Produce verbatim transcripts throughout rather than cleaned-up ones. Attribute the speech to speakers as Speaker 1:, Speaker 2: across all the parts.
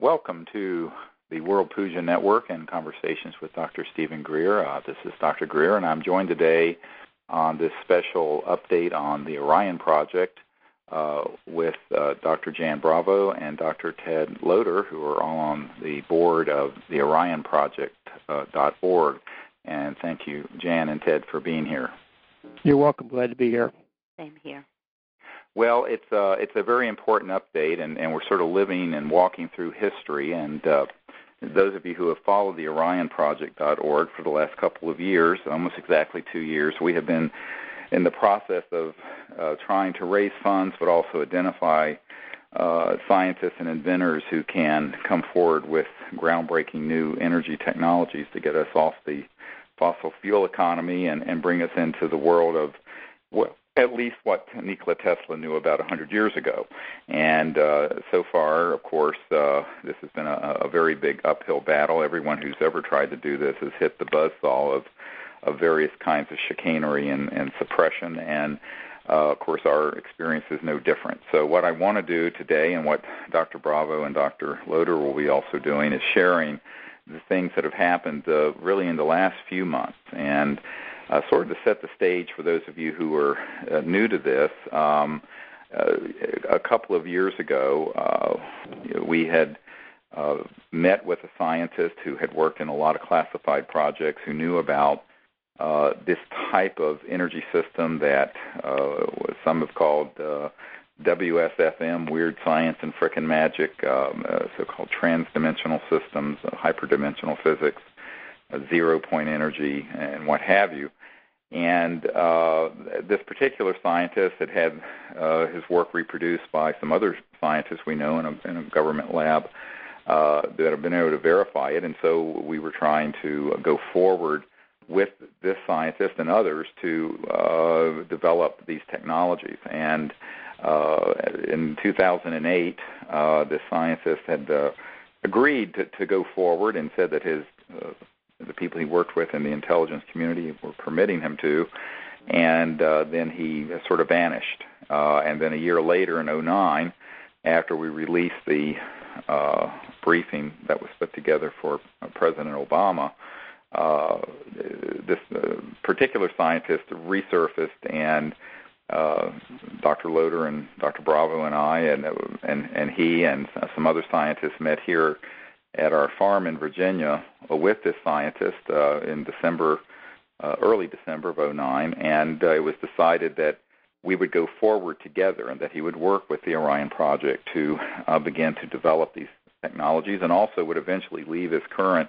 Speaker 1: Welcome to the World Puja Network and Conversations with Doctor Stephen Greer. Uh, this is Doctor Greer, and I'm joined today on this special update on the Orion Project uh, with uh, Doctor Jan Bravo and Doctor Ted Loder, who are all on the board of the Orion Project dot org. And thank you, Jan and Ted, for being here.
Speaker 2: You're welcome. Glad to be here.
Speaker 3: Same here.
Speaker 1: Well, it's a, it's a very important update, and, and we're sort of living and walking through history. And uh, those of you who have followed the Orion Project dot org for the last couple of years, almost exactly two years, we have been in the process of uh, trying to raise funds, but also identify uh, scientists and inventors who can come forward with groundbreaking new energy technologies to get us off the fossil fuel economy and, and bring us into the world of, well, at least what Nikola Tesla knew about one hundred years ago. And uh, so far, of course, uh, this has been a, a very big uphill battle. Everyone who's ever tried to do this has hit the buzzsaw of, of various kinds of chicanery and, and suppression, and uh, of course our experience is no different. So what I want to do today, and what Doctor Bravo and Doctor Loder will be also doing, is sharing the things that have happened uh, really in the last few months. And Uh, sort of to set the stage for those of you who are uh, new to this, um, uh, a couple of years ago, uh, we had uh, met with a scientist who had worked in a lot of classified projects, who knew about uh, this type of energy system that uh, some have called uh, W S F M, Weird Science and Frickin' Magic, um, uh, so-called transdimensional systems, uh, hyperdimensional physics, uh, zero-point energy, and what have you. And uh, this particular scientist had had uh, his work reproduced by some other scientists we know in a, in a government lab uh, that have been able to verify it. And so we were trying to go forward with this scientist and others to uh, develop these technologies. And uh, in two thousand eight, uh, this scientist had uh, agreed to, to go forward and said that his uh, the people he worked with in the intelligence community were permitting him to, and uh, then he sort of vanished. Uh, and then a year later, in oh nine, after we released the uh, briefing that was put together for President Obama, uh, this uh, particular scientist resurfaced, and uh, Doctor Loder and Doctor Bravo and I and, and, and he and some other scientists met here at our farm in Virginia with this scientist uh, in December, uh, early December of oh nine, and uh, it was decided that we would go forward together and that he would work with the Orion Project to uh, begin to develop these technologies, and also would eventually leave his current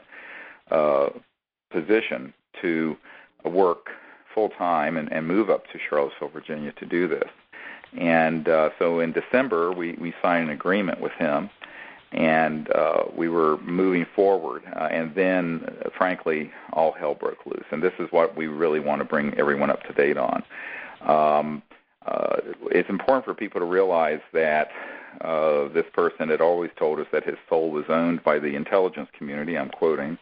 Speaker 1: uh, position to work full-time and, and move up to Charlottesville, Virginia to do this. And uh, so in December, we, we signed an agreement with him, and uh, we were moving forward. Uh, and then, uh, frankly, all hell broke loose. And this is what we really want to bring everyone up to date on. Um, uh, it's important for people to realize that uh, this person had always told us that his soul was owned by the intelligence community, I'm quoting,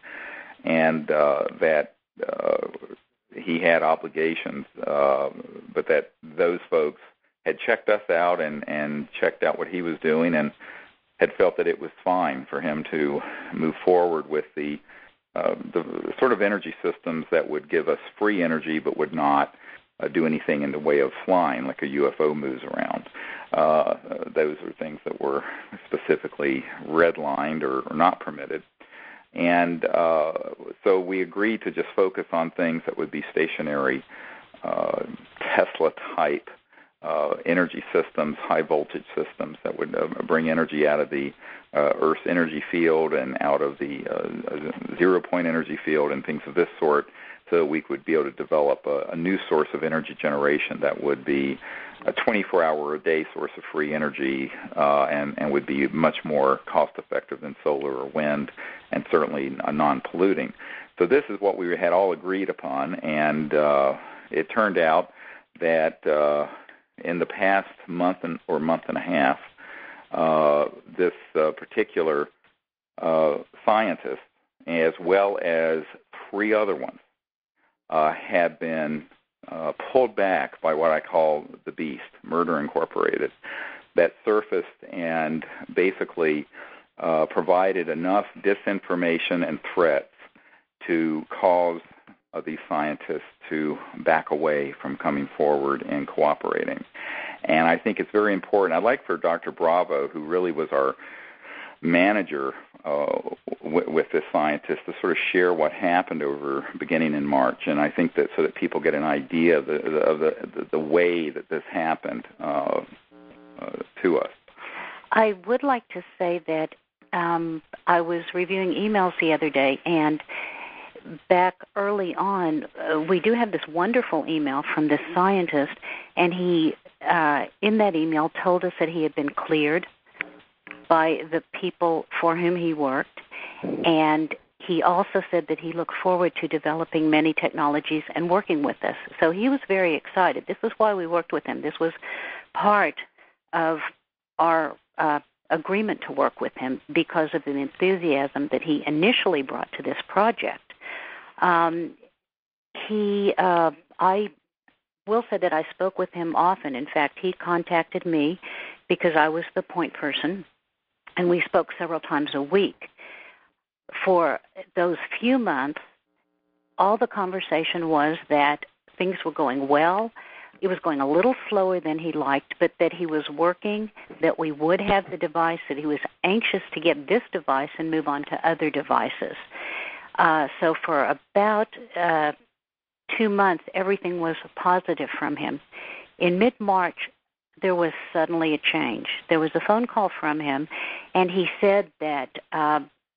Speaker 1: and uh, that uh, he had obligations, uh, but that those folks had checked us out and, and checked out what he was doing, and had felt that it was fine for him to move forward with the, uh, the sort of energy systems that would give us free energy but would not uh, do anything in the way of flying, like a U F O moves around. Uh, those are things that were specifically redlined or, or not permitted. And uh, so we agreed to just focus on things that would be stationary, uh, Tesla-type Uh, energy systems, high voltage systems that would uh, bring energy out of the uh, Earth's energy field and out of the uh, zero point energy field and things of this sort, so we could be able to develop a, a new source of energy generation that would be a twenty-four hour a day source of free energy uh, and, and would be much more cost effective than solar or wind, and certainly non-polluting. So this is what we had all agreed upon, and uh, it turned out that uh, in the past month and, or month and a half, uh, this uh, particular uh, scientist, as well as three other ones, uh, have been uh, pulled back by what I call the beast, Murder Incorporated, that surfaced and basically uh, provided enough disinformation and threats to cause uh, these scientists to back away from coming forward and cooperating. And I think it's very important. I'd like for Doctor Bravo, who really was our manager uh, w- with this scientist, to sort of share what happened over beginning in March. And I think that so that people get an idea of the of the, the, the way that this happened uh, uh, to us.
Speaker 3: I would like to say that um, I was reviewing emails the other day, and back early on, uh, we do have this wonderful email from this scientist, and he, uh, in that email, told us that he had been cleared by the people for whom he worked, and he also said that he looked forward to developing many technologies and working with us. So he was very excited. This was why we worked with him. This was part of our uh, agreement to work with him because of the enthusiasm that he initially brought to this project. Um, he, uh, I will say that I spoke with him often. In fact, he contacted me because I was the point person, and we spoke several times a week. For those few months, all the conversation was that things were going well. It was going a little slower than he liked, but that he was working, that we would have the device, that he was anxious to get this device and move on to other devices. Uh, so for about uh, two months, everything was positive from him. In mid-March, there was suddenly a change. There was a phone call from him, and he said that uh,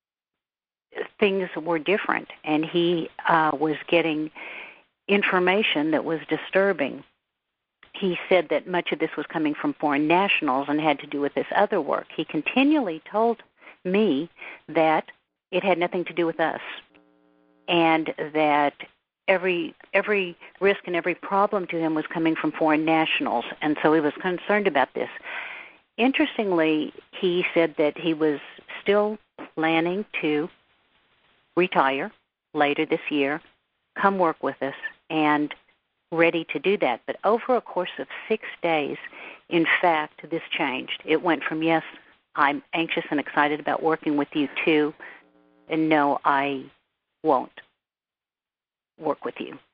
Speaker 3: things were different, and he uh, was getting information that was disturbing. He said that much of this was coming from foreign nationals and had to do with this other work. He continually told me that it had nothing to do with us, and that every every risk and every problem to him was coming from foreign nationals, and so he was concerned about this. Interestingly, he said that he was still planning to retire later this year, come work with us, and ready to do that. But over a course of six days, in fact, this changed. It went from, yes, I'm anxious and excited about working with you too, and no, I won't work with you.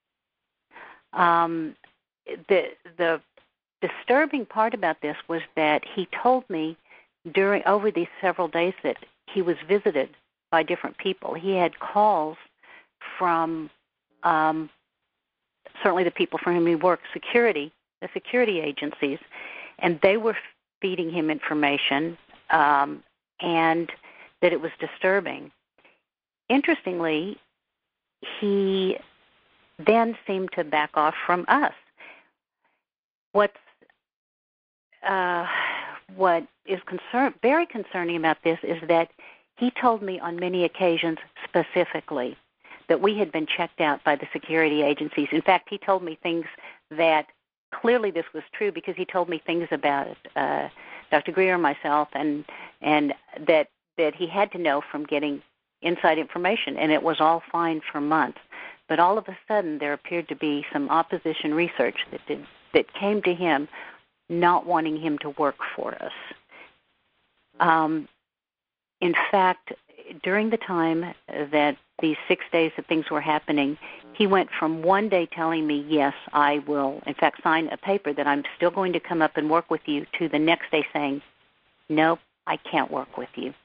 Speaker 3: Um, the the disturbing part about this was that he told me during over these several days that he was visited by different people. He had calls from um, certainly the people for whom he worked, security, the security agencies, and they were feeding him information, um, and that it was disturbing. Interestingly, he then seemed to back off from us. What's uh, what is concern, very concerning about this is that he told me on many occasions specifically that we had been checked out by the security agencies. In fact, he told me things that clearly this was true because he told me things about uh, Doctor Greer, myself, and and that that he had to know from getting inside information, and it was all fine for months. But all of a sudden, there appeared to be some opposition research that did, that came to him, not wanting him to work for us. Um, in fact, during the time that these six days that things were happening, he went from one day telling me, yes, I will, in fact, sign a paper that I'm still going to come up and work with you, to the next day saying, nope, I can't work with you.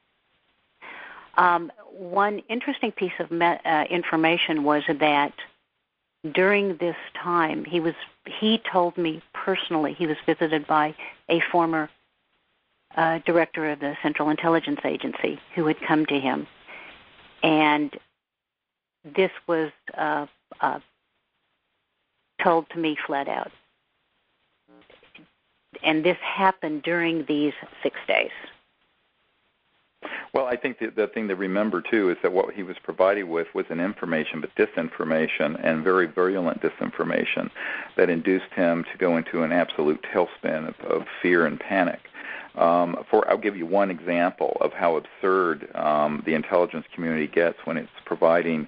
Speaker 3: Um, one interesting piece of me- uh, information was that during this time, he was he told me personally he was visited by a former uh, director of the Central Intelligence Agency who had come to him. And this was uh, uh, told to me flat out. And this happened during these six days.
Speaker 1: Well, I think the, the thing to remember, too, is that what he was provided with was an information, but disinformation, and very virulent disinformation that induced him to go into an absolute tailspin of, of fear and panic. Um, for I'll give you one example of how absurd um, the intelligence community gets when it's providing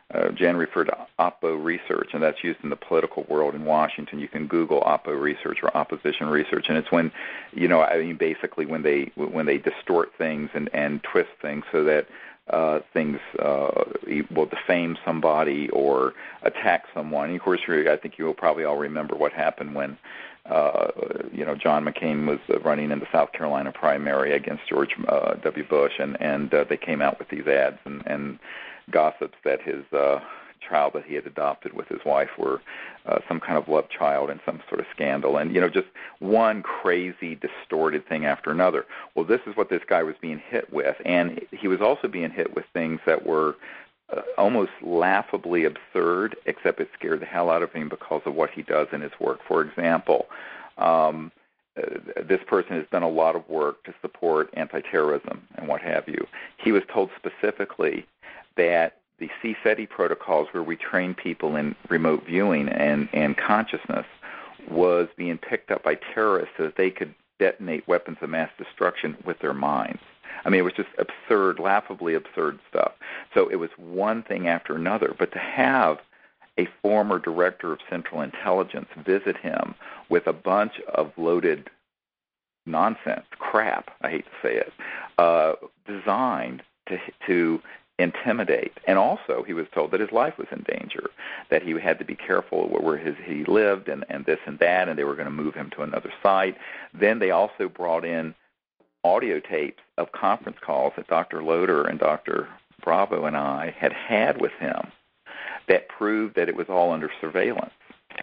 Speaker 1: uh, Jan referred to Oppo research, and that's used in the political world in Washington. You can Google Oppo research or opposition research, and it's when, you know, I mean, basically when they when they distort things and, and twist things so that uh, things uh, will defame somebody or attack someone. And of course, I think you will probably all remember what happened when Uh, you know, John McCain was uh, running in the South Carolina primary against George uh, W. Bush, and, and uh, they came out with these ads and, and gossips that his uh, child that he had adopted with his wife were uh, some kind of love child and some sort of scandal. And, you know, just one crazy, distorted thing after another. Well, this is what this guy was being hit with. And he was also being hit with things that were Uh, almost laughably absurd, except it scared the hell out of him because of what he does in his work. For example, um, uh, this person has done a lot of work to support anti-terrorism and what have you. He was told specifically that the C SETI protocols where we train people in remote viewing and, and consciousness was being picked up by terrorists so that they could detonate weapons of mass destruction with their minds. I mean, it was just absurd, laughably absurd stuff. So it was one thing after another. But to have a former director of Central Intelligence visit him with a bunch of loaded nonsense, crap, I hate to say it, uh, designed to to intimidate. And also he was told that his life was in danger, that he had to be careful where his, he lived and, and this and that, and they were going to move him to another site. Then they also brought in audio tapes of conference calls that Doctor Loader and Doctor Bravo and I had had with him that proved that it was all under surveillance.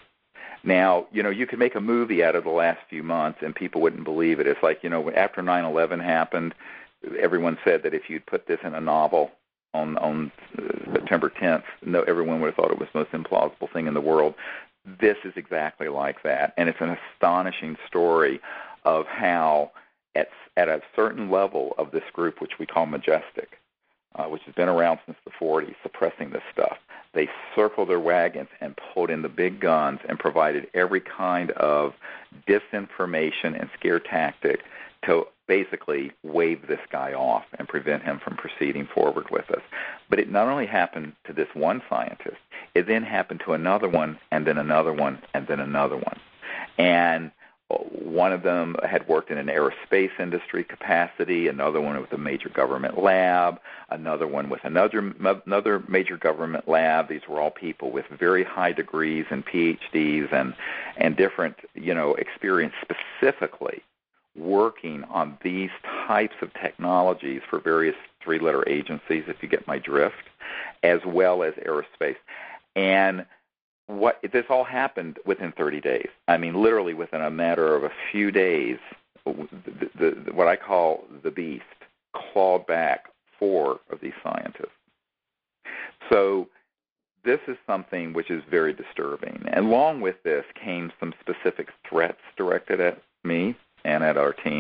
Speaker 1: Now, you know, you could make a movie out of the last few months and people wouldn't believe it. It's like, you know, after nine eleven happened, everyone said that if you'd put this in a novel on, on uh, September tenth, no, everyone would have thought it was the most implausible thing in the world. This is exactly like that, and it's an astonishing story of how At, at a certain level of this group, which we call Majestic, uh, which has been around since the forties, suppressing this stuff, they circled their wagons and pulled in the big guns and provided every kind of disinformation and scare tactic to basically wave this guy off and prevent him from proceeding forward with us. But it not only happened to this one scientist, it then happened to another one, and then another one, and then another one. And one of them had worked in an aerospace industry capacity, another one with a major government lab, another one with another another major government lab. These were all people with very high degrees and P H Ds and, and different, you know, experience specifically working on these types of technologies for various three-letter agencies, if you get my drift, as well as aerospace. And What this all happened within thirty days. I mean, literally within a matter of a few days, the, the, the, what I call the beast clawed back four of these scientists. So this is something which is very disturbing. And along with this came some specific threats directed at me and at our team,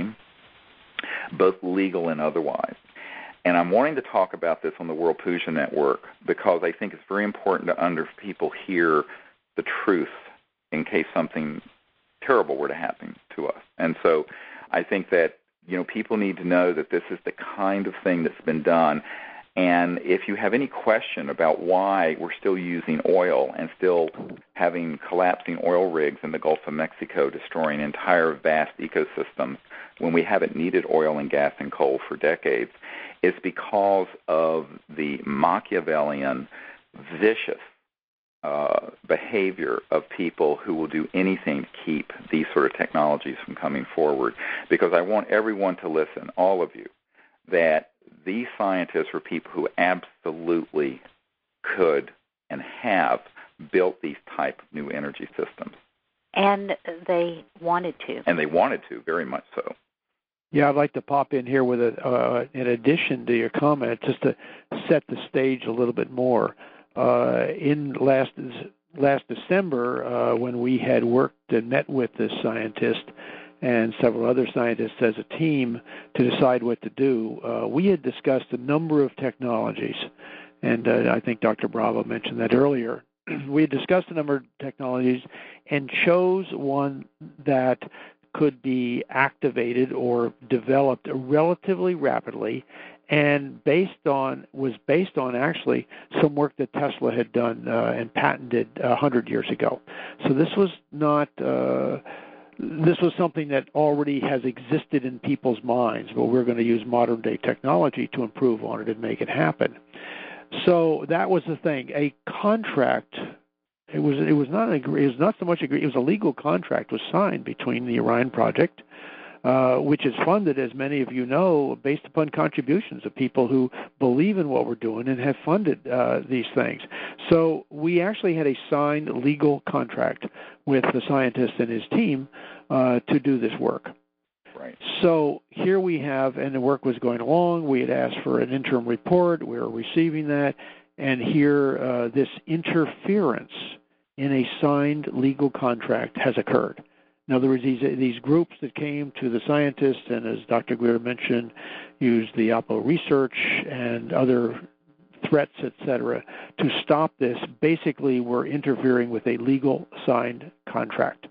Speaker 1: both legal and otherwise. And I'm wanting to talk about this on the World Puja Network because I think it's very important to under people hear the truth in case something terrible were to happen to us. And so I think that, you know, people need to know that this is the kind of thing that's been done. And if you have any question about why we're still using oil and still having collapsing oil rigs in the Gulf of Mexico destroying entire vast ecosystems when we haven't needed oil and gas and coal for decades, it's because of the Machiavellian, vicious uh, behavior of people who will do anything to keep these sort of technologies from coming forward. Because I want everyone to listen, all of you, that these scientists were people who absolutely could and have built these type of new energy systems.
Speaker 3: And they wanted to.
Speaker 1: And they wanted to, very much so.
Speaker 2: Yeah, I'd like to pop in here with a, uh, in addition to your comment, just to set the stage a little bit more. Uh, in last last December, uh, when we had worked and met with this scientist and several other scientists as a team to decide what to do, uh, we had discussed a number of technologies, and uh, I think Doctor Bravo mentioned that earlier. We had discussed a number of technologies and chose one that could be activated or developed relatively rapidly, and based on was based on actually some work that Tesla had done uh, and patented a hundred years ago. So this was not uh, this was something that already has existed in people's minds, but we're going to use modern day technology to improve on it and make it happen. So that was the thing. A contract. It was it was not an agree, it was not so much agree, it was a legal contract was signed between the Orion Project, uh, which is funded, as many of you know, based upon contributions of people who believe in what we're doing and have funded uh, these things. So we actually had a signed legal contract with the scientist and his team uh, to do this work.
Speaker 1: Right.
Speaker 2: So here we have, and the work was going along. We had asked for an interim report. We were receiving that. And here, uh, this interference in a signed legal contract has occurred. In other words, these, these groups that came to the scientists, and as Doctor Greer mentioned, used the Oppo research and other threats, et cetera, to stop this, basically were interfering with a legal signed contract.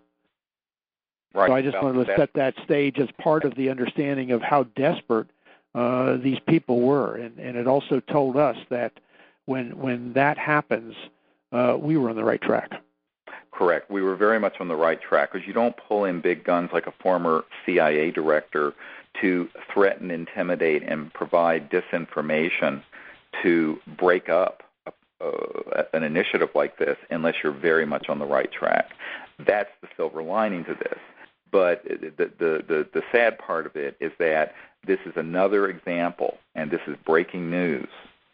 Speaker 1: Right.
Speaker 2: So I just wanted to set that stage as part of the understanding of how desperate uh, these people were. And, and it also told us that When when that happens, uh, we were on the right track.
Speaker 1: Correct. We were very much on the right track, because you don't pull in big guns like a former C I A director to threaten, intimidate, and provide disinformation to break up a, uh, an initiative like this unless you're very much on the right track. That's the silver lining to this. But the, the, the, the sad part of it is that this is another example, and this is breaking news,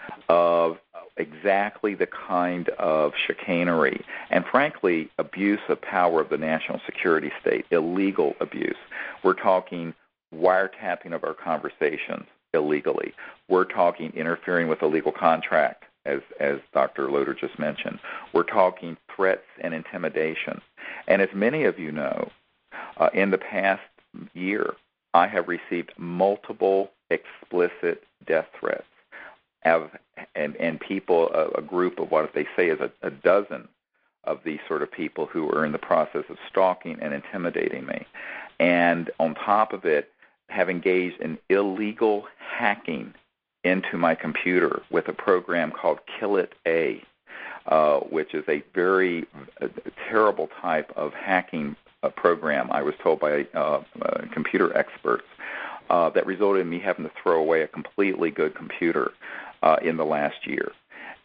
Speaker 1: of exactly the kind of chicanery and, frankly, abuse of power of the national security state, illegal abuse. We're talking wiretapping of our conversations illegally. We're talking interfering with a legal contract, as, as Doctor Loader just mentioned. We're talking threats and intimidation. And as many of you know, uh, in the past year, I have received multiple explicit death threats. Have, and, and people, a, a group of what they say is a, a dozen of these sort of people who are in the process of stalking and intimidating me. And on top of it, have engaged in illegal hacking into my computer with a program called Kill It A, uh, which is a very uh, terrible type of hacking uh, program, I was told by uh, uh, computer experts, uh, that resulted in me having to throw away a completely good computer Uh, in the last year.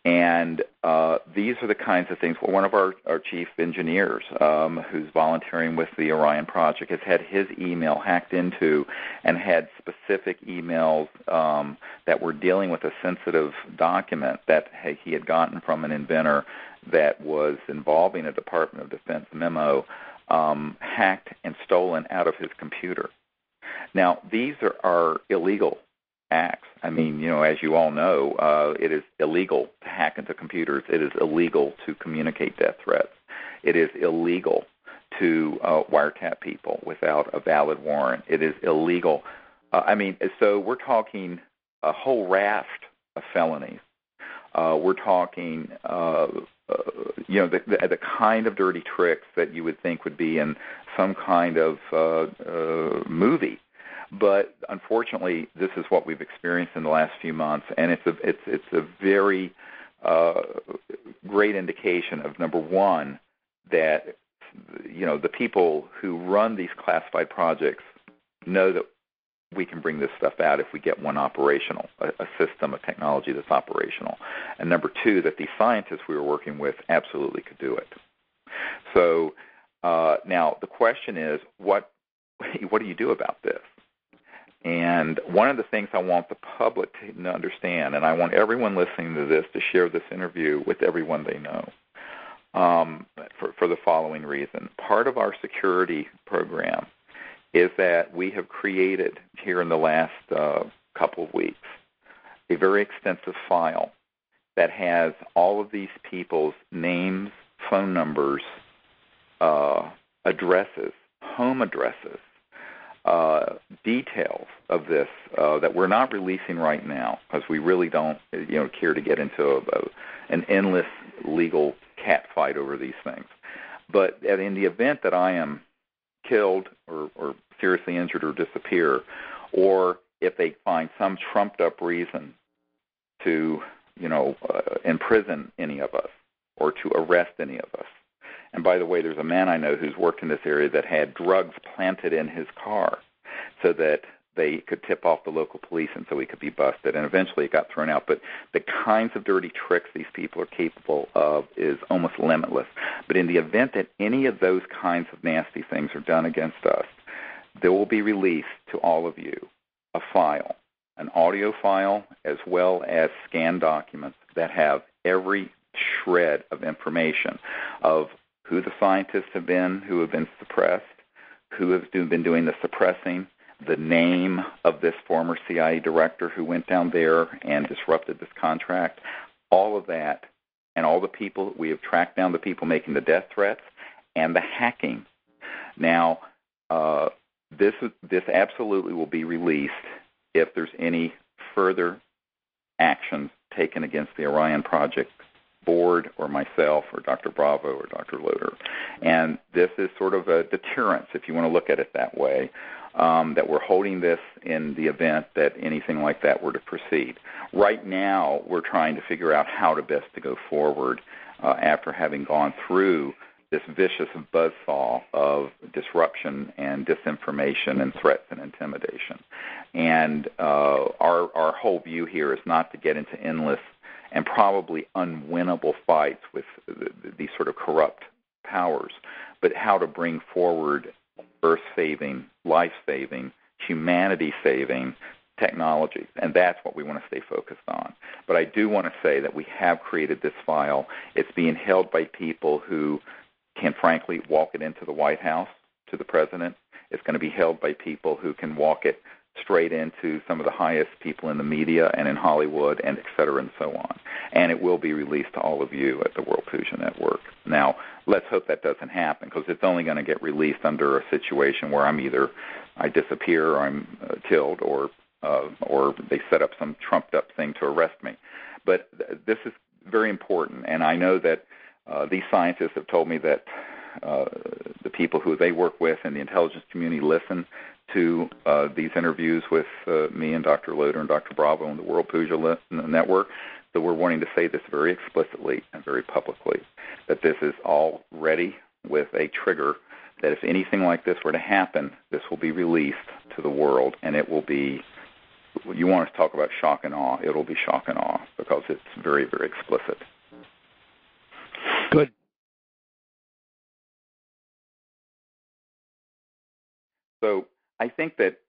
Speaker 1: And uh, these are the kinds of things. Well, one of our, our chief engineers um, who's volunteering with the Orion Project has had his email hacked into and had specific emails um, that were dealing with a sensitive document that he had gotten from an inventor that was involving a Department of Defense memo um, hacked and stolen out of his computer. Now, these are, are illegal acts. I mean, you know, as you all know, uh, it is illegal to hack into computers. It is illegal to communicate death threats. It is illegal to uh, wiretap people without a valid warrant. It is illegal. Uh, I mean, so we're talking a whole raft of felonies. Uh, we're talking, uh, uh, you know, the, the, the kind of dirty tricks that you would think would be in some kind of uh, uh, movie. But unfortunately, this is what we've experienced in the last few months, and it's a it's it's a very uh, great indication of, number one, that you know the people who run these classified projects know that we can bring this stuff out if we get one operational, a, a system, a technology that's operational, and number two, that the scientists we were working with absolutely could do it. So uh, now the question is, what what do you do about this? And one of the things I want the public to understand, and I want everyone listening to this to share this interview with everyone they know, um, for, for the following reason. Part of our security program is that we have created here in the last uh, couple of weeks a very extensive file that has all of these people's names, phone numbers, uh, addresses, home addresses, Uh, details of this uh, that we're not releasing right now because we really don't, you know, care to get into a, a, an endless legal catfight over these things. But in the event that I am killed or, or seriously injured or disappear, or if they find some trumped-up reason to, you know, uh, imprison any of us or to arrest any of us. And by the way, there's a man I know who's worked in this area that had drugs planted in his car so that they could tip off the local police and so he could be busted. And eventually it got thrown out. But the kinds of dirty tricks these people are capable of is almost limitless. But in the event that any of those kinds of nasty things are done against us, there will be released to all of you a file, an audio file, as well as scanned documents that have every shred of information of who the scientists have been who have been suppressed, who have been doing the suppressing, the name of this former C I A director who went down there and disrupted this contract, all of that, and all the people, we have tracked down the people making the death threats and the hacking. Now, uh, this this absolutely will be released if there's any further actions taken against the Orion Project board or myself or Doctor Bravo or Doctor Loader. And this is sort of a deterrence, if you want to look at it that way, um, that we're holding this in the event that anything like that were to proceed. Right now, we're trying to figure out how to best to go forward uh, after having gone through this vicious buzzsaw of disruption and disinformation and threats and intimidation. And uh, our, our whole view here is not to get into endless and probably unwinnable fights with these sort of corrupt powers, but how to bring forward earth-saving, life-saving, humanity-saving technologies, and that's what we want to stay focused on. But I do want to say that we have created this file. It's being held by people who can, frankly, walk it into the White House to the president. It's going to be held by people who can walk it straight into some of the highest people in the media and in Hollywood, and et cetera, and so on. And it will be released to all of you at the World Fusion Network. Now, let's hope that doesn't happen, because it's only going to get released under a situation where I'm either I disappear or I'm uh, killed, or uh, or they set up some trumped-up thing to arrest me. But th- this is very important, and I know that uh, these scientists have told me that uh, the people who they work with in the intelligence community listen to uh, these interviews with uh, me and Doctor Loader and Doctor Bravo and the World Puja Network. So we're wanting to say this very explicitly and very publicly, that this is all ready with a trigger, that if anything like this were to happen, this will be released to the world, and it will be, you want to talk about shock and awe, it will be shock and awe, because it's very, very explicit.
Speaker 2: Good.
Speaker 1: So I think that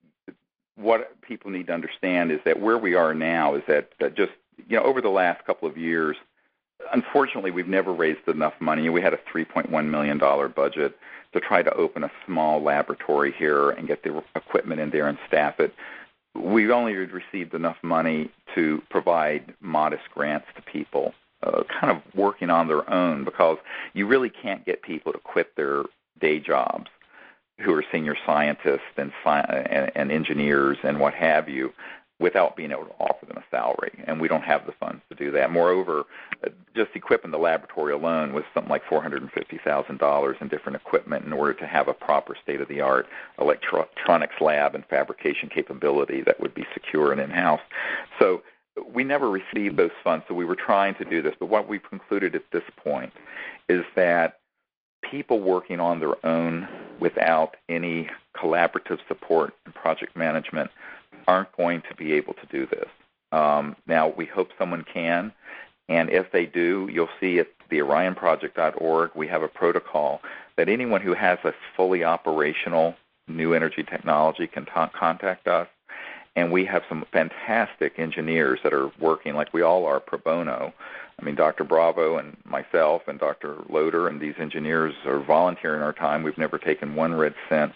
Speaker 1: what people need to understand is that where we are now is that, that just, you know, over the last couple of years, unfortunately, we've never raised enough money. We had a three point one million dollars budget to try to open a small laboratory here and get the equipment in there and staff it. We've only received enough money to provide modest grants to people, uh, kind of working on their own, because you really can't get people to quit their day jobs who are senior scientists and, and, and engineers and what have you, without being able to offer them a salary, and we don't have the funds to do that. Moreover, just equipping the laboratory alone was something like four hundred fifty thousand dollars in different equipment in order to have a proper state-of-the-art electronics lab and fabrication capability that would be secure and in-house. So we never received those funds, so we were trying to do this. But what we've concluded at this point is that people working on their own without any collaborative support and project management aren't going to be able to do this. Um, now, we hope someone can, and if they do, you'll see at the orion project dot org we have a protocol that anyone who has a fully operational new energy technology can ta- contact us, and we have some fantastic engineers that are working, like we all are, pro bono. I mean, Doctor Bravo and myself and Doctor Loader and these engineers are volunteering our time. We've never taken one red cent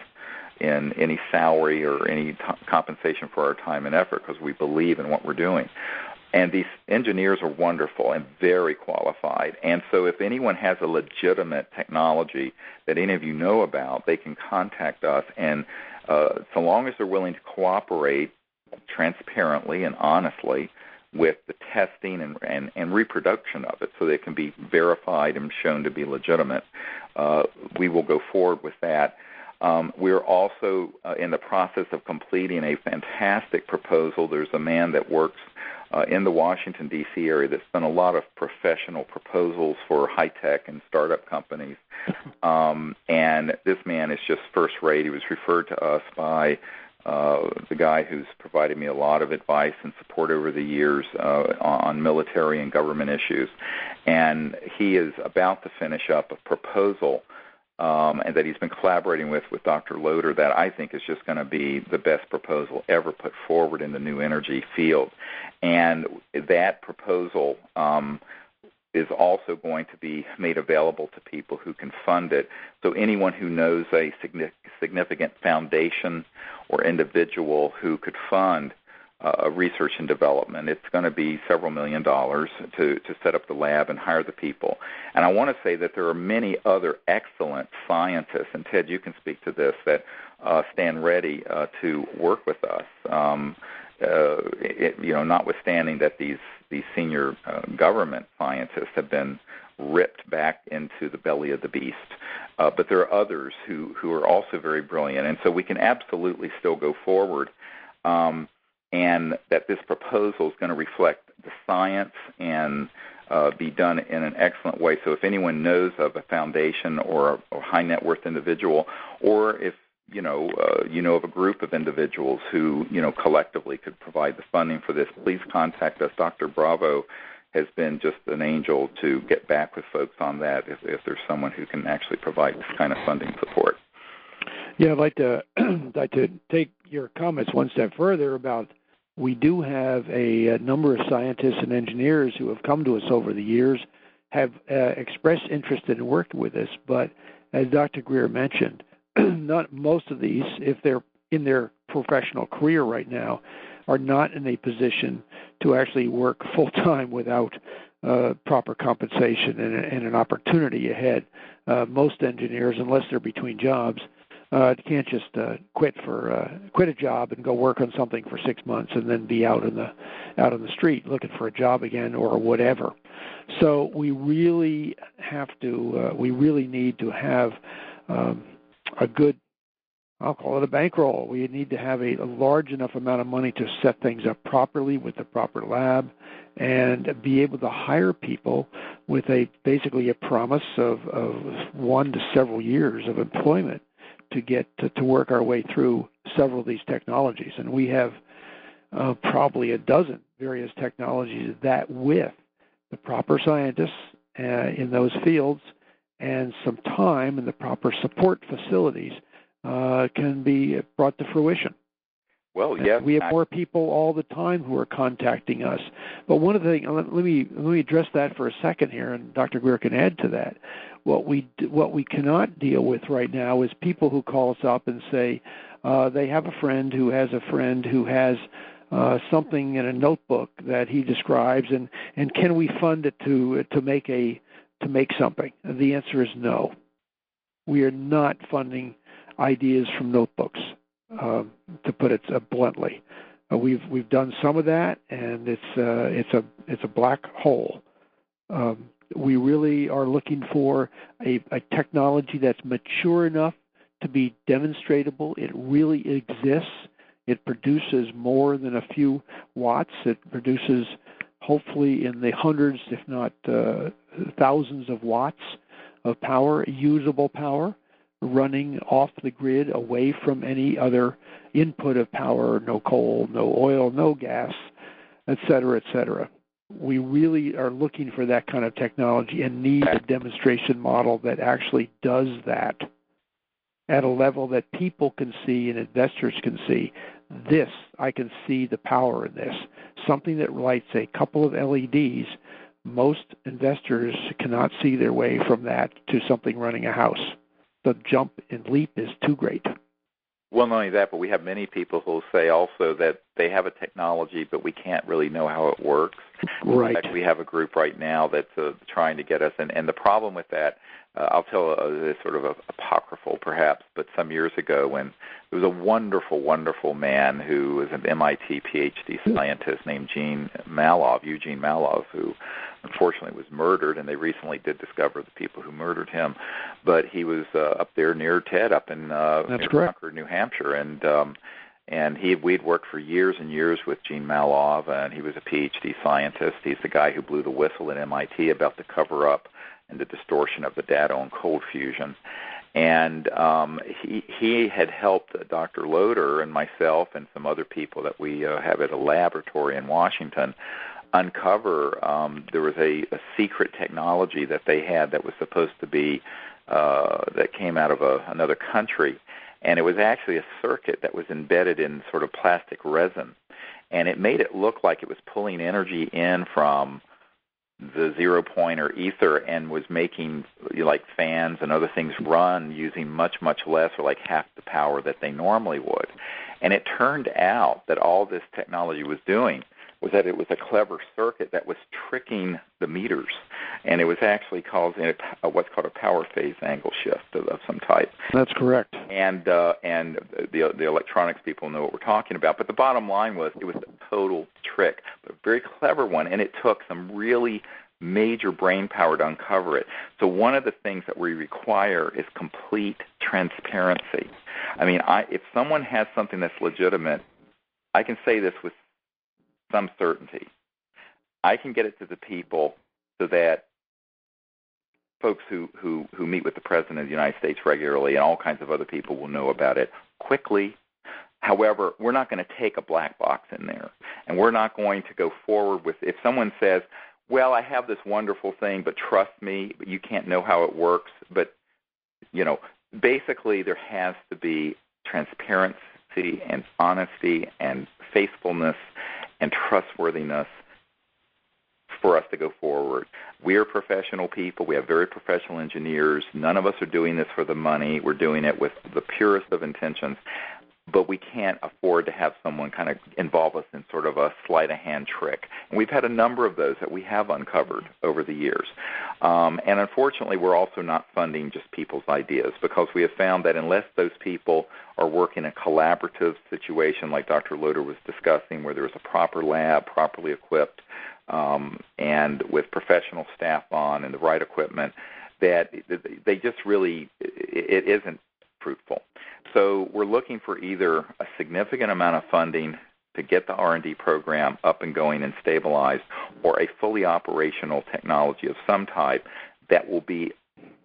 Speaker 1: in any salary or any t- compensation for our time and effort, because we believe in what we're doing. And these engineers are wonderful and very qualified. And so if anyone has a legitimate technology that any of you know about, they can contact us. And uh, so long as they're willing to cooperate transparently and honestly with the testing and, and, and reproduction of it, so they can be verified and shown to be legitimate, uh, we will go forward with that. Um, we're also uh, in the process of completing a fantastic proposal. There's a man that works uh, in the Washington, D C area that's done a lot of professional proposals for high-tech and startup companies. Um, and this man is just first-rate. He was referred to us by uh, the guy who's provided me a lot of advice and support over the years uh, on military and government issues. And he is about to finish up a proposal Um, and that he's been collaborating with, with Doctor Loader, that I think is just going to be the best proposal ever put forward in the new energy field. And that proposal um, is also going to be made available to people who can fund it. So anyone who knows a significant foundation or individual who could fund uh, research and development, it's going to be several million dollars to, to set up the lab and hire the people. And I want to say that there are many other excellent scientists, and Ted, you can speak to this, that uh, stand ready uh, to work with us. Um, uh, it, you know, notwithstanding that these these senior uh, government scientists have been ripped back into the belly of the beast. Uh, but there are others who, who are also very brilliant, and so we can absolutely still go forward. Um, and that this proposal is going to reflect the science and uh, be done in an excellent way. So if anyone knows of a foundation or a, a high net worth individual, or if you know uh, you know of a group of individuals who you know collectively could provide the funding for this, please contact us. Doctor Bravo has been just an angel to get back with folks on that if, if there's someone who can actually provide this kind of funding support.
Speaker 2: Yeah, I'd like to like to take your comments one step further about we do have a, a number of scientists and engineers who have come to us over the years, have uh, expressed interest in working with us, but as Doctor Greer mentioned, not most of these, if they're in their professional career right now, are not in a position to actually work full-time without uh, proper compensation and, and an opportunity ahead. Uh, most engineers, unless they're between jobs, Uh, can't just uh, quit for uh, quit a job and go work on something for six months and then be out in the out on the street looking for a job again or whatever. So we really have to uh, we really need to have um, a good, I'll call it a bankroll. We need to have a, a large enough amount of money to set things up properly with the proper lab and be able to hire people with a basically a promise of, of one to several years of employment to get to, to work our way through several of these technologies. And we have uh, probably a dozen various technologies that with the proper scientists uh, in those fields and some time and the proper support facilities uh, can be brought to fruition.
Speaker 1: Well, yeah,
Speaker 2: we have more people all the time who are contacting us. But one of the things, let, let me let me address that for a second here, and Doctor Greer can add to that. What we what we cannot deal with right now is people who call us up and say uh, they have a friend who has a friend who has uh, something in a notebook that he describes, and, and can we fund it to to make a to make something? The answer is no. We are not funding ideas from notebooks. Uh, to put it uh, bluntly, uh, we've we've done some of that, and it's uh, it's a it's a black hole. Um, we really are looking for a, a technology that's mature enough to be demonstratable. It really exists. It produces more than a few watts. It produces, hopefully, in the hundreds, if not uh, thousands of watts of power, usable power, running off the grid away from any other input of power, no coal, no oil, no gas, et cetera, et cetera. We really are looking for that kind of technology and need a demonstration model that actually does that at a level that people can see and investors can see. This, I can see the power in this. Something that lights a couple of L E Ds, most investors cannot see their way from that to something running a house. The jump and leap is too great.
Speaker 1: Well, not only that, but we have many people who will say also that they have a technology, but we can't really know how it works.
Speaker 2: Right.
Speaker 1: In fact, we have a group right now that's uh, trying to get us, and, and the problem with that, uh, I'll tell a, a sort of a, apocryphal perhaps, but some years ago when there was a wonderful, wonderful man who was an M I T P H D scientist named Gene Malov, Eugene Malov, who unfortunately was murdered, and they recently did discover the people who murdered him. But he was uh, up there near Ted, up in uh,
Speaker 2: That's
Speaker 1: near
Speaker 2: correct.
Speaker 1: Concord, New Hampshire, and um, and he we'd worked for years and years with Gene Malov, and he was a P H D scientist. He's the guy who blew the whistle at M I T about the cover-up and the distortion of the data on cold fusion. And um, he he had helped Doctor Loader and myself and some other people that we uh, have at a laboratory in Washington uncover um, there was a, a secret technology that they had that was supposed to be uh, that came out of a, another country, and it was actually a circuit that was embedded in sort of plastic resin, and it made it look like it was pulling energy in from the zero point or ether and was making you know, like fans and other things run using much, much less or like half the power that they normally would. And it turned out that all this technology was doing was that it was a clever circuit that was tricking the meters, and it was actually causing a, a, what's called a power phase angle shift of, of some type.
Speaker 2: That's correct.
Speaker 1: And uh, and the the electronics people know what we're talking about. But the bottom line was it was a total trick, but a very clever one, and it took some really major brain power to uncover it. So one of the things that we require is complete transparency. I mean, I, if someone has something that's legitimate, I can say this with some certainty. I can get it to the people so that folks who, who, who meet with the President of the United States regularly and all kinds of other people will know about it quickly. However, we're not going to take a black box in there, and we're not going to go forward with, if someone says, well, I have this wonderful thing, but trust me, you can't know how it works. But, you know, basically there has to be transparency and honesty and faithfulness and trustworthiness for us to go forward. We are professional people. We have very professional engineers. None of us are doing this for the money. We're doing it with the purest of intentions. But we can't afford to have someone kind of involve us in sort of a sleight-of-hand trick. And we've had a number of those that we have uncovered over the years. Um, and unfortunately, we're also not funding just people's ideas, because we have found that unless those people are working in a collaborative situation like Doctor Loader was discussing, where there's a proper lab, properly equipped, um, and with professional staff on and the right equipment, that they just really, it isn't fruitful. So we're looking for either a significant amount of funding to get the R and D program up and going and stabilized, or a fully operational technology of some type that will be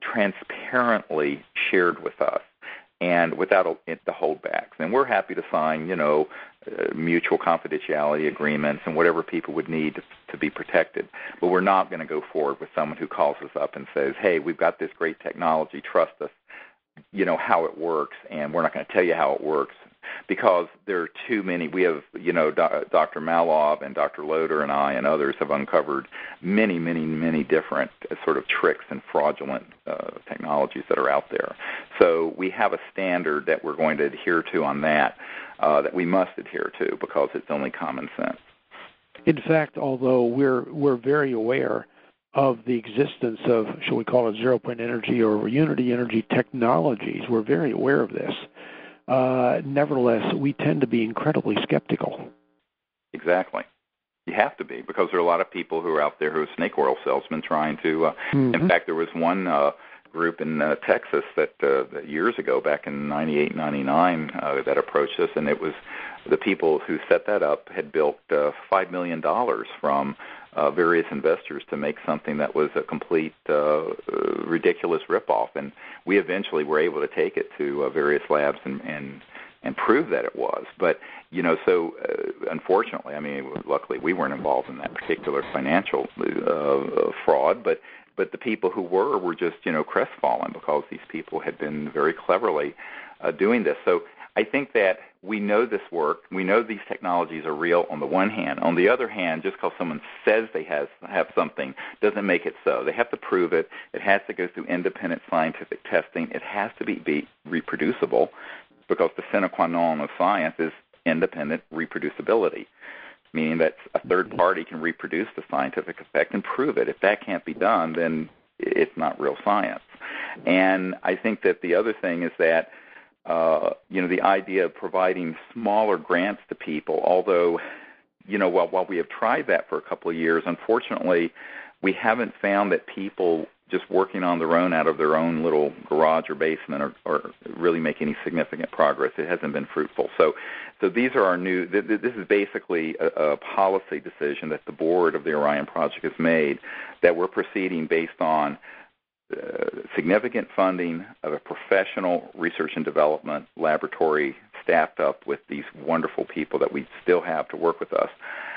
Speaker 1: transparently shared with us and without a, the holdbacks. And we're happy to sign, you know, uh, mutual confidentiality agreements and whatever people would need to, to be protected. But we're not going to go forward with someone who calls us up and says, hey, we've got this great technology, trust us, you know, how it works, and we're not going to tell you how it works, because there are too many. We have, you know, Doctor Malov and Doctor Loader and I and others have uncovered many, many, many different uh, sort of tricks and fraudulent uh, technologies that are out there. So we have a standard that we're going to adhere to on that, uh, that we must adhere to, because it's only common sense.
Speaker 2: In fact, although we're we're very aware of the existence of, shall we call it, zero-point energy or unity energy technologies, we're very aware of this. Uh, nevertheless, we tend to be incredibly skeptical.
Speaker 1: Exactly. You have to be, because there are a lot of people who are out there who are snake oil salesmen trying to, uh, mm-hmm. in fact, there was one uh, group in uh, Texas that, uh, that years ago, back in ninety-eight, ninety-nine, uh, that approached us, and it was the people who set that up had built uh, five million dollars from Uh, various investors to make something that was a complete uh, uh, ridiculous ripoff, and we eventually were able to take it to uh, various labs and, and and prove that it was. But you know, so uh, unfortunately, I mean, luckily we weren't involved in that particular financial uh, fraud, but but the people who were were just you know crestfallen, because these people had been very cleverly uh, doing this. So I think that we know this work. We know these technologies are real on the one hand. On the other hand, just because someone says they have, have something doesn't make it so. They have to prove it. It has to go through independent scientific testing. It has to be, be reproducible, because the sine qua non of science is independent reproducibility, meaning that a third party can reproduce the scientific effect and prove it. If that can't be done, then it's not real science. And I think that the other thing is that, uh, you know, the idea of providing smaller grants to people, although, you know, while, while we have tried that for a couple of years, unfortunately, we haven't found that people just working on their own out of their own little garage or basement or, or really make any significant progress. It hasn't been fruitful. So so these are our new, th- th- this is basically a, a policy decision that the board of the Orion Project has made, that we're proceeding based on uh, significant funding of a professional research and development laboratory staffed up with these wonderful people that we still have to work with us,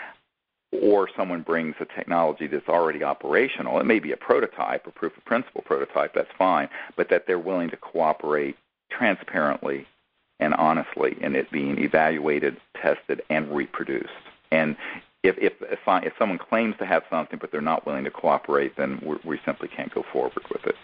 Speaker 1: or someone brings a technology that's already operational. It may be a prototype, a proof of principle prototype, that's fine, but that they're willing to cooperate transparently and honestly in it being evaluated, tested, and reproduced. And if if if, I, if someone claims to have something but they're not willing to cooperate, then we, we simply can't go forward with it.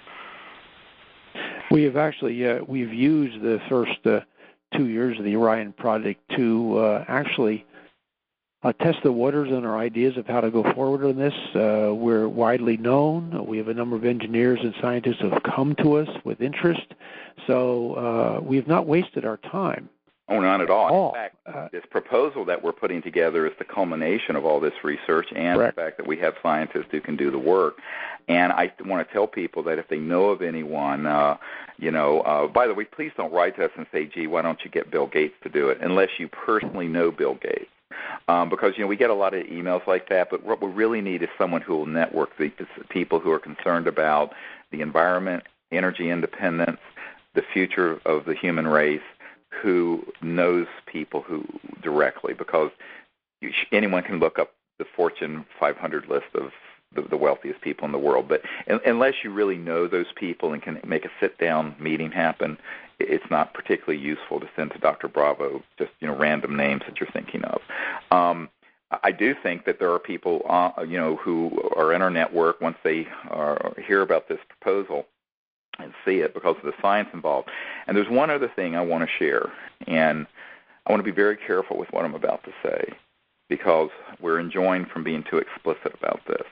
Speaker 2: We have actually uh, we've used the first uh, two years of the Orion Project to uh, actually Uh, test the waters on our ideas of how to go forward on this. Uh, we're widely known. We have a number of engineers and scientists who have come to us with interest. So uh, we have not wasted our time.
Speaker 1: Oh, not at all.
Speaker 2: all.
Speaker 1: In fact,
Speaker 2: uh,
Speaker 1: this proposal that we're putting together is the culmination of all this research and
Speaker 2: correct.
Speaker 1: the fact that we have scientists who can do the work. And I want to tell people that if they know of anyone, uh, you know, uh, by the way, please don't write to us and say, gee, why don't you get Bill Gates to do it, unless you personally know Bill Gates. Um, because, you know, we get a lot of emails like that, but what we really need is someone who will network the people who are concerned about the environment, energy independence, the future of the human race, who knows people who directly, because you sh- anyone can look up the Fortune five hundred list of the, the wealthiest people in the world. But in, unless you really know those people and can make a sit-down meeting happen, it's not particularly useful to send to Doctor Bravo just, you know, random names that you're thinking of. Um, I do think that there are people, uh, you know, who are in our network once they uh, hear about this proposal and see it because of the science involved. And there's one other thing I want to share, and I want to be very careful with what I'm about to say because we're enjoined from being too explicit about this.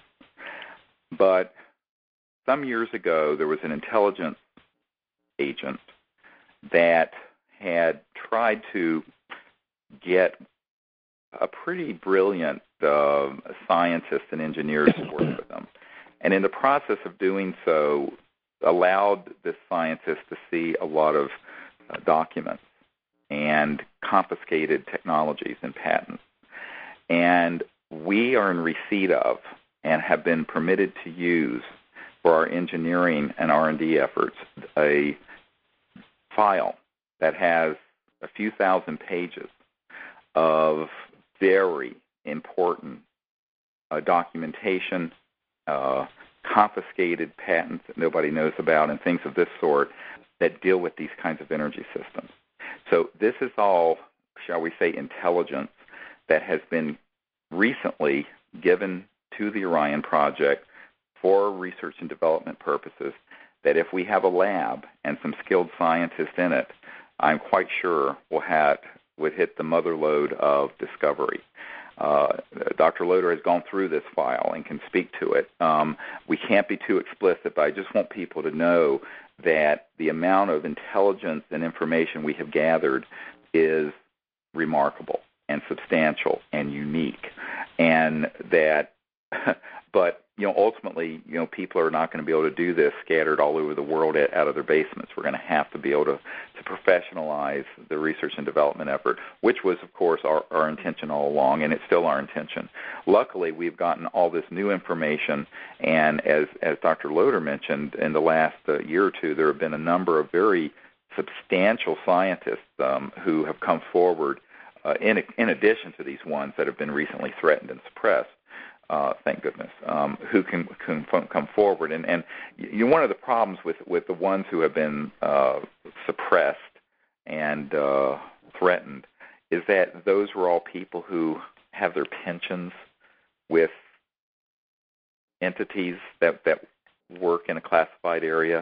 Speaker 1: But some years ago, there was an intelligence agent that had tried to get a pretty brilliant uh, scientist and engineers to work with them. And in the process of doing so, allowed this scientist to see a lot of uh, documents and confiscated technologies and patents. And we are in receipt of and have been permitted to use for our engineering and R and D efforts a file that has a few thousand pages of very important uh, documentation, uh, confiscated patents that nobody knows about, and things of this sort that deal with these kinds of energy systems. So this is all, shall we say, intelligence that has been recently given to the Orion Project for research and development purposes, that if we have a lab and some skilled scientists in it, I'm quite sure we'll have, would hit the mother lode of discovery. Uh, Doctor Loader has gone through this file and can speak to it. Um, we can't be too explicit, but I just want people to know that the amount of intelligence and information we have gathered is remarkable and substantial and unique, and that, but you know, ultimately, you know, people are not going to be able to do this scattered all over the world at, out of their basements. We're going to have to be able to, to professionalize the research and development effort, which was, of course, our, our intention all along, and it's still our intention. Luckily, we've gotten all this new information, and as, as Doctor Loader mentioned, in the last uh, year or two, there have been a number of very substantial scientists um, who have come forward, uh, in, in addition to these ones that have been recently threatened and suppressed. Uh, thank goodness, um, who can, can come forward. And, and you know, one of the problems with, with the ones who have been uh, suppressed and uh, threatened is that those were all people who have their pensions with entities that, that work in a classified area.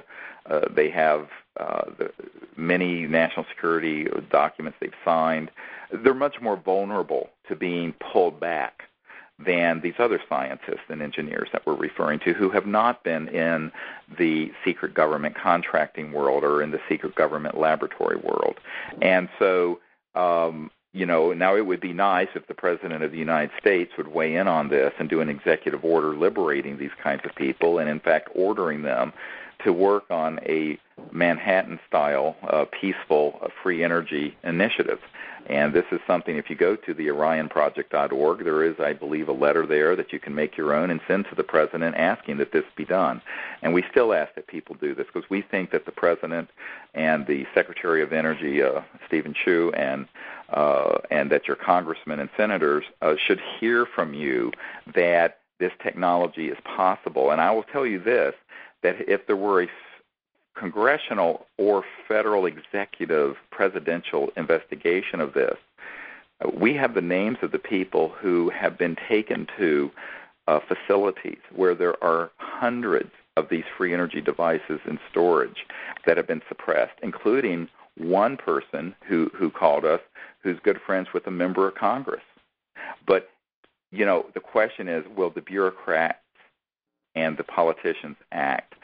Speaker 1: Uh, they have uh, the, many national security documents they've signed. They're much more vulnerable to being pulled back than these other scientists and engineers that we're referring to who have not been in the secret government contracting world or in the secret government laboratory world. And so, um, you know, now it would be nice if the President of the United States would weigh in on this and do an executive order liberating these kinds of people and, in fact, ordering them to work on a Manhattan-style, uh, peaceful, uh, free energy initiative. And this is something, if you go to the Orion Project dot org, there is, I believe, a letter there that you can make your own and send to the President asking that this be done. And we still ask that people do this because we think that the President and the Secretary of Energy, uh, Stephen Chu, and uh, and that your congressmen and senators uh, should hear from you that this technology is possible. And I will tell you this, that if there were a congressional or federal executive presidential investigation of this, uh, we have the names of the people who have been taken to uh, facilities where there are hundreds of these free energy devices in storage that have been suppressed, including one person who, who called us who's good friends with a member of Congress. But, you know, the question is, will the bureaucrats and the politicians act?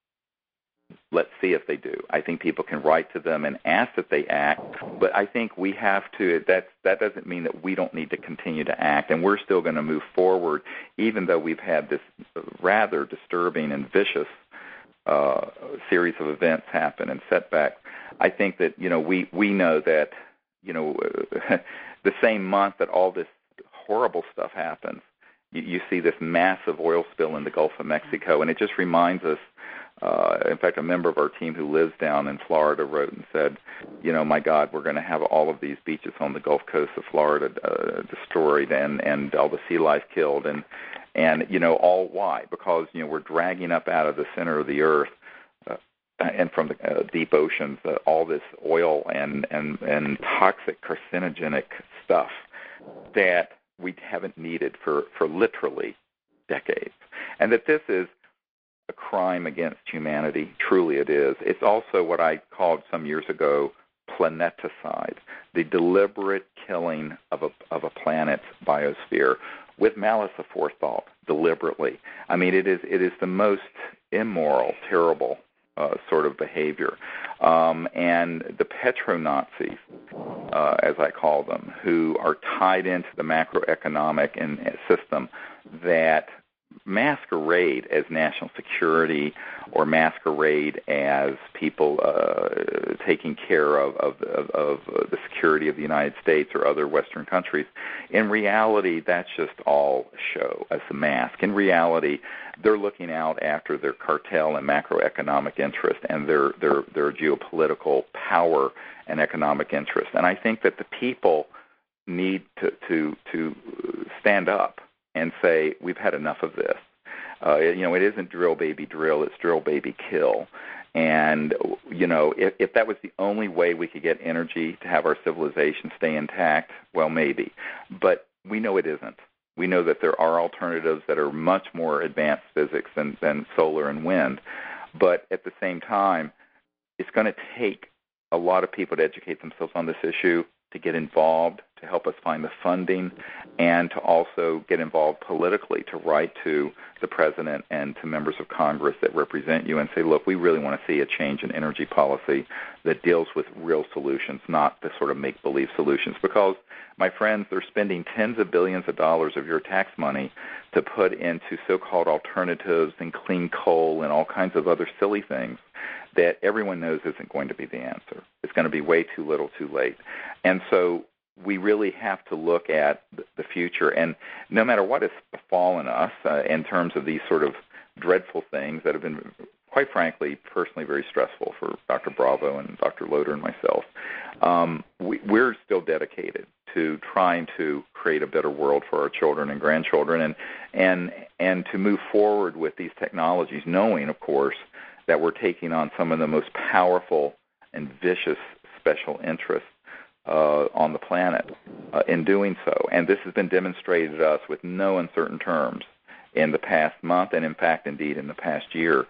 Speaker 1: Let's see if they do. I think people can write to them and ask that they act, but I think we have to, that, that doesn't mean that we don't need to continue to act, and we're still going to move forward, even though we've had this rather disturbing and vicious uh, series of events happen and setbacks. I think that, you know, we, we know that, you know, the same month that all this horrible stuff happens, you, you see this massive oil spill in the Gulf of Mexico, and it just reminds us. Uh, in fact, a member of our team who lives down in Florida wrote and said, you know, my God, we're going to have all of these beaches on the Gulf Coast of Florida uh, destroyed and, and all the sea life killed. And, and, you know, all why? Because, you know, we're dragging up out of the center of the earth uh, and from the uh, deep oceans uh, all this oil and, and, and toxic carcinogenic stuff that we haven't needed for, for literally decades. And that this is a crime against humanity. Truly it is. It's also what I called some years ago planeticide, the deliberate killing of a, of a planet's biosphere with malice aforethought, deliberately. I mean, it is it is the most immoral, terrible uh, sort of behavior. Um, and the petro-Nazis, uh, as I call them, who are tied into the macroeconomic and, uh, system that masquerade as national security or masquerade as people uh, taking care of, of, of, of the security of the United States or other Western countries. In reality, that's just all a show, as a mask. In reality, they're looking out after their cartel and macroeconomic interest and their, their, their geopolitical power and economic interest. And I think that the people need to, to, to stand up and say, we've had enough of this. Uh, you know, it isn't drill, baby, drill. It's drill, baby, kill. And, you know, if, if that was the only way we could get energy to have our civilization stay intact, well, maybe. But we know it isn't. We know that there are alternatives that are much more advanced physics than, than solar and wind. But at the same time, it's going to take a lot of people to educate themselves on this issue, to get involved, to help us find the funding, and to also get involved politically, to write to the President and to members of Congress that represent you and say, look, we really want to see a change in energy policy that deals with real solutions, not the sort of make-believe solutions. Because, my friends, they're spending tens of billions of dollars of your tax money to put into so-called alternatives and clean coal and all kinds of other silly things that everyone knows isn't going to be the answer. It's going to be way too little too late. And so we really have to look at the future. And no matter what has befallen us uh, in terms of these sort of dreadful things that have been, quite frankly, personally very stressful for Doctor Bravo and Doctor Loader and myself, um, we, we're still dedicated to trying to create a better world for our children and grandchildren and, and, and to move forward with these technologies, knowing, of course, that we're taking on some of the most powerful and vicious special interests uh, on the planet uh, in doing so. And this has been demonstrated to us with no uncertain terms in the past month and, in fact, indeed, in the past year.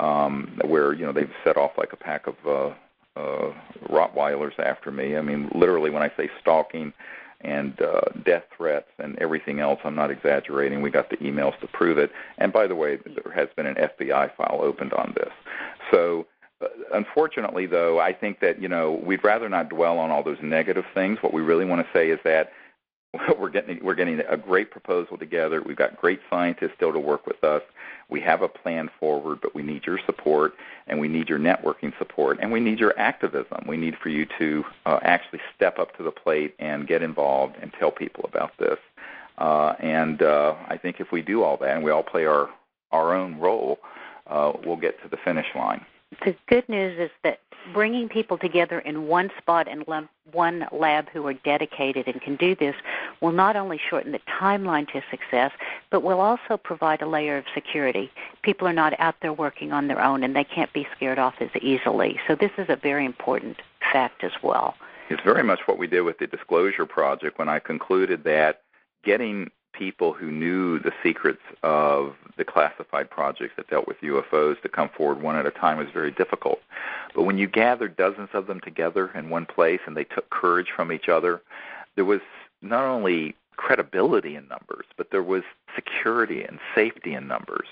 Speaker 1: um, where, you know, they've set off like a pack of uh, uh, Rottweilers after me. I mean, literally, when I say stalking and uh, death threats and everything else, I'm not exaggerating. We got the emails to prove it. And by the way, there has been an F B I file opened on this. So uh, unfortunately, though, I think that, you know, we'd rather not dwell on all those negative things. What we really want to say is that we're getting we're getting a great proposal together. We've got great scientists still to work with us. We have a plan forward, but we need your support, and we need your networking support, and we need your activism. We need for you to uh, actually step up to the plate and get involved and tell people about this. Uh, and uh, I think if we do all that and we all play our, our own role, uh, we'll get to the finish line.
Speaker 3: The good news is that bringing people together in one spot and one lab who are dedicated and can do this will not only shorten the timeline to success, but will also provide a layer of security. People are not out there working on their own, and they can't be scared off as easily. So this is a very important fact as well.
Speaker 1: It's very much what we did with the Disclosure Project when I concluded that getting people who knew the secrets of the classified projects that dealt with U F Os to come forward one at a time was very difficult. But when you gathered dozens of them together in one place and they took courage from each other, there was not only credibility in numbers, but there was security and safety in numbers.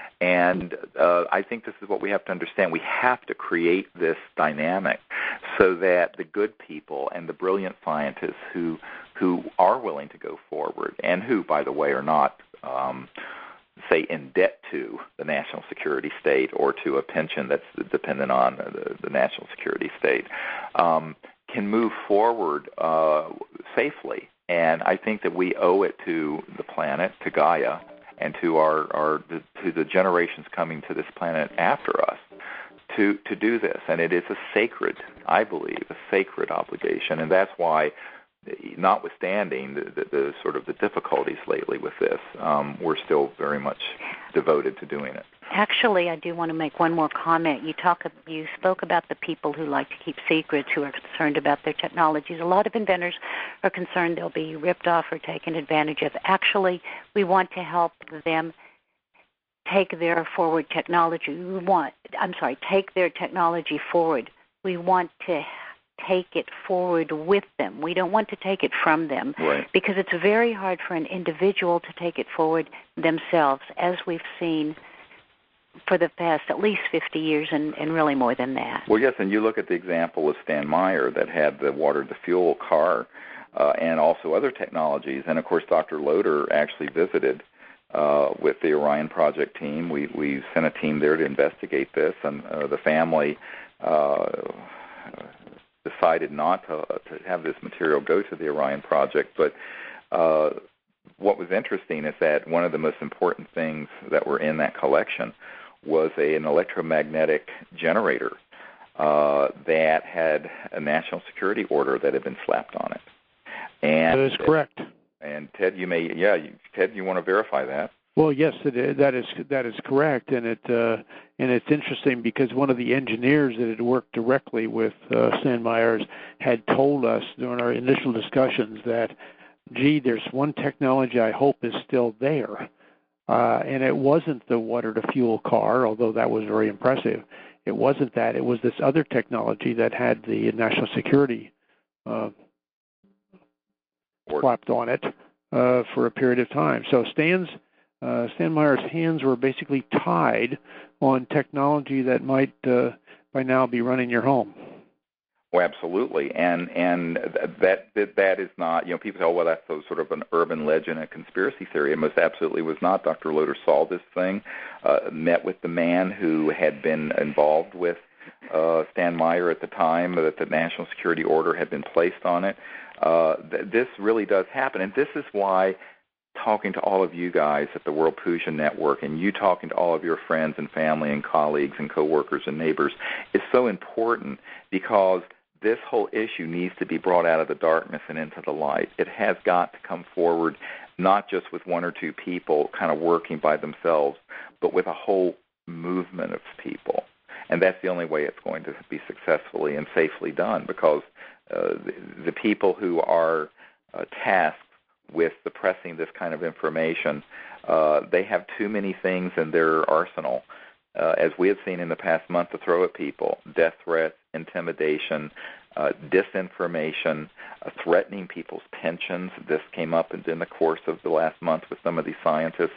Speaker 1: And uh, I think this is what we have to understand. We have to create this dynamic so that the good people and the brilliant scientists who who are willing to go forward and who, by the way, are not, um, say, in debt to the national security state or to a pension that's dependent on the, the national security state, um, can move forward uh, safely. And I think that we owe it to the planet, to Gaia, and to our, our to the generations coming to this planet after us to, to do this. And it is a sacred, I believe, a sacred obligation. And that's why, notwithstanding the, the, the sort of the difficulties lately with this, um, we're still very much devoted to doing it.
Speaker 3: Actually, I do want to make one more comment. You talk, you spoke about the people who like to keep secrets, who are concerned about their technologies. A lot of inventors are concerned they'll be ripped off or taken advantage of. Actually, we want to help them take their forward technology. We want, I'm sorry, take their technology forward. We want to take it forward with them. We don't want to take it from them,
Speaker 1: right,
Speaker 3: because it's very hard for an individual to take it forward themselves, as we've seen for the past at least fifty years and, and really more than that.
Speaker 1: Well, yes, and you look at the example of Stan Meyer that had the water-to-fuel car uh, and also other technologies. And, of course, Doctor Loader actually visited uh, with the Orion Project team. We, we sent a team there to investigate this, and uh, the family uh, decided not to, to have this material go to the Orion Project. But uh, what was interesting is that one of the most important things that were in that collection was a, an electromagnetic generator uh, that had a national security order that had been slapped on it. And,
Speaker 2: that is correct.
Speaker 1: And Ted, you may, yeah, you, Ted, you want to verify that?
Speaker 2: Well, yes, it is. That is that is correct, and it uh, and it's interesting because one of the engineers that had worked directly with uh, Stan Meyers had told us during our initial discussions that, gee, there's one technology I hope is still there, uh, and it wasn't the water-to-fuel car, although that was very impressive. It wasn't that. It was this other technology that had the national security uh, slapped on it uh, for a period of time. So Stan's Uh, Stan Meyer's hands were basically tied on technology that might uh, by now be running your home.
Speaker 1: Oh, absolutely, and and that that, that is not, you know, people say, oh, well, that's a, sort of an urban legend, a conspiracy theory. It most absolutely was not. Doctor Loader saw this thing, uh, met with the man who had been involved with uh, Stan Meyer at the time that the national security order had been placed on it. Uh, th- this really does happen, and this is why talking to all of you guys at the World Fusion Network and you talking to all of your friends and family and colleagues and coworkers and neighbors is so important, because this whole issue needs to be brought out of the darkness and into the light. It has got to come forward, not just with one or two people kind of working by themselves, but with a whole movement of people. And that's the only way it's going to be successfully and safely done, because uh, the, the people who are uh, tasked with suppressing this kind of information, uh, they have too many things in their arsenal uh, as we have seen in the past month, to throw at people: death threats, intimidation, uh, disinformation, uh, threatening people's pensions. This came up in the course of the last month with some of these scientists,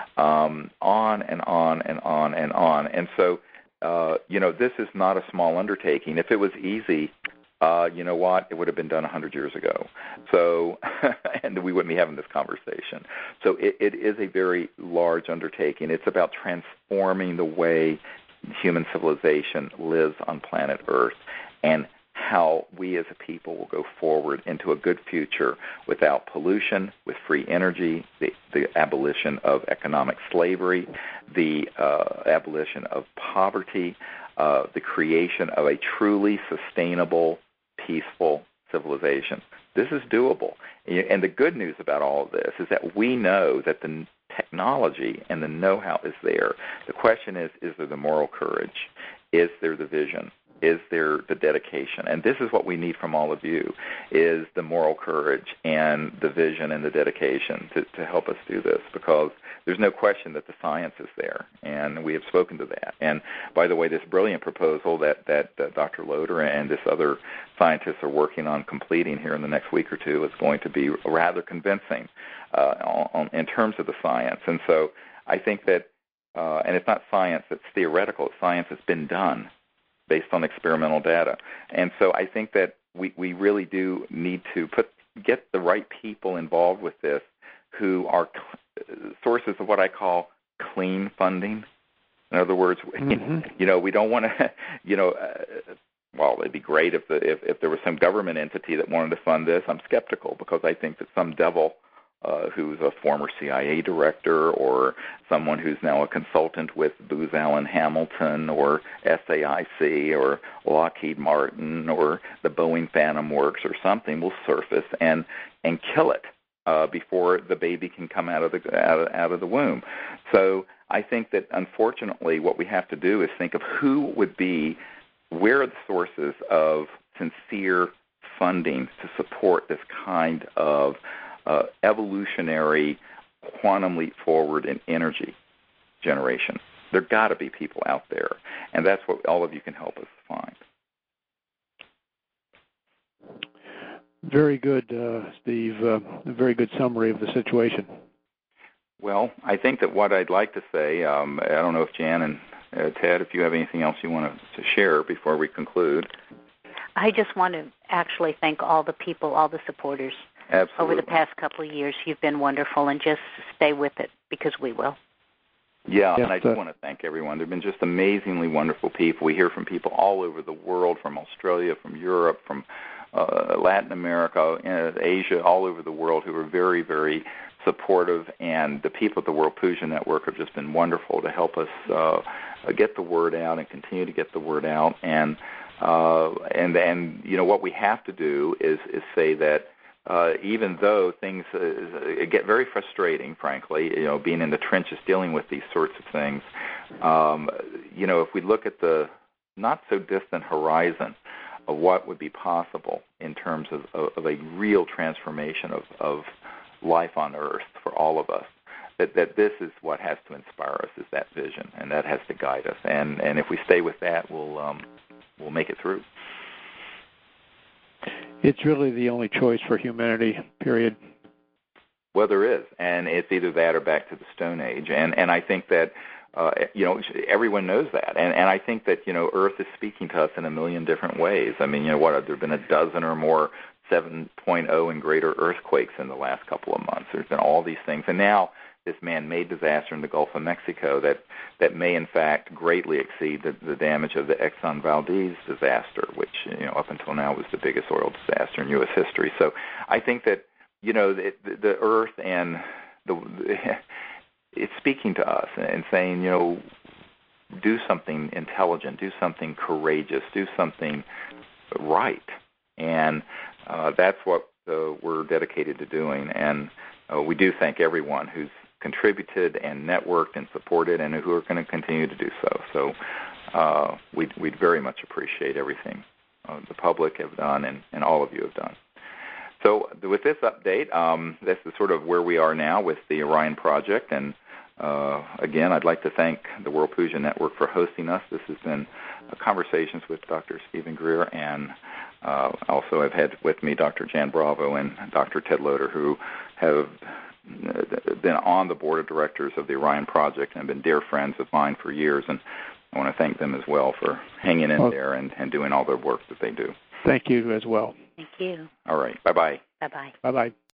Speaker 1: um, on and on and on and on. And so, uh, you know, this is not a small undertaking. If it was easy, Uh, you know what? It would have been done one hundred years ago. So, and we wouldn't be having this conversation. So it, it is a very large undertaking. It's about transforming the way human civilization lives on planet Earth and how we as a people will go forward into a good future without pollution, with free energy, the, the abolition of economic slavery, the uh, abolition of poverty, uh, the creation of a truly sustainable, peaceful civilization. This is doable. And the good news about all of this is that we know that the technology and the know-how is there. The question is, is there the moral courage? Is there the vision? Is there the dedication? And this is what we need from all of you, is the moral courage and the vision and the dedication to, to help us do this, because there's no question that the science is there, and we have spoken to that. And by the way, this brilliant proposal that, that uh, Doctor Loader and this other scientists are working on completing here in the next week or two is going to be rather convincing uh, on, in terms of the science. And so I think that, uh, and it's not science that's theoretical, it's science that's been done based on experimental data. And so I think that we, we really do need to put get the right people involved with this who are cl- sources of what I call clean funding. In other words, mm-hmm. you know, we don't want to, you know, uh, well, it'd be great if, the, if if there was some government entity that wanted to fund this. I'm skeptical, because I think that some devil Uh, who's a former C I A director, or someone who's now a consultant with Booz Allen Hamilton or S A I C or Lockheed Martin or the Boeing Phantom Works or something, will surface and and kill it uh, before the baby can come out of the out of, out of the womb. So I think that, unfortunately, what we have to do is think of who would be, where are the sources of sincere funding to support this kind of Uh, evolutionary quantum leap forward in energy generation. There got to be people out there, and that's what all of you can help us find.
Speaker 2: Very good, uh, Steve. Uh, a very good summary of the situation.
Speaker 1: Well, I think that what I'd like to say, um, I don't know if Jan and uh, Ted, if you have anything else you want to, to share before we conclude.
Speaker 3: I just want to actually thank all the people, all the supporters.
Speaker 1: Absolutely.
Speaker 3: Over the past couple of years. You've been wonderful, and just stay with it, because we will.
Speaker 1: Yeah,
Speaker 2: yes,
Speaker 1: and I just uh, want to thank everyone. There have been just amazingly wonderful people. We hear from people all over the world, from Australia, from Europe, from uh, Latin America, uh, Asia, all over the world, who are very, very supportive. And the people at the World Puja Network have just been wonderful to help us uh, get the word out and continue to get the word out. And, uh, and, and you know, what we have to do is, is say that Uh, even though things uh, get very frustrating, frankly, you know, being in the trenches dealing with these sorts of things, um, you know, if we look at the not-so-distant horizon of what would be possible in terms of, of, of a real transformation of, of life on Earth for all of us, that, that this is what has to inspire us, is that vision, and that has to guide us. And, and if we stay with that, we'll, um, we'll make it through.
Speaker 2: It's really the only choice for humanity, period.
Speaker 1: Well, there is, and it's either that or back to the Stone Age. And, and I think that, uh, you know, everyone knows that. And, and I think that, you know, Earth is speaking to us in a million different ways. I mean, you know, what, there have been a dozen or more seven point oh and greater earthquakes in the last couple of months. There's been all these things. And now this man-made disaster in the Gulf of Mexico that, that may, in fact, greatly exceed the, the damage of the Exxon Valdez disaster, which, you know, up until now was the biggest oil disaster in U S history. So I think that, you know, the, the Earth and the, it's speaking to us and saying, you know, do something intelligent, do something courageous, do something right. And uh, that's what uh, we're dedicated to doing. And uh, we do thank everyone who's contributed and networked and supported, and who are going to continue to do so. So uh, we'd, we'd very much appreciate everything uh, the public have done and, and all of you have done. So with this update, um, this is sort of where we are now with the Orion project, and uh, again, I'd like to thank the World Puja Network for hosting us. This has been uh, Conversations with Doctor Stephen Greer, and uh, also I've had with me Doctor Jan Bravo and Doctor Ted Loder, who have been on the board of directors of the Orion Project and have been dear friends of mine for years, and I want to thank them as well for hanging in well, there and, and doing all their work that they do.
Speaker 2: Thank you as well.
Speaker 3: Thank you.
Speaker 1: All right. Bye-bye.
Speaker 3: Bye-bye.
Speaker 2: Bye-bye.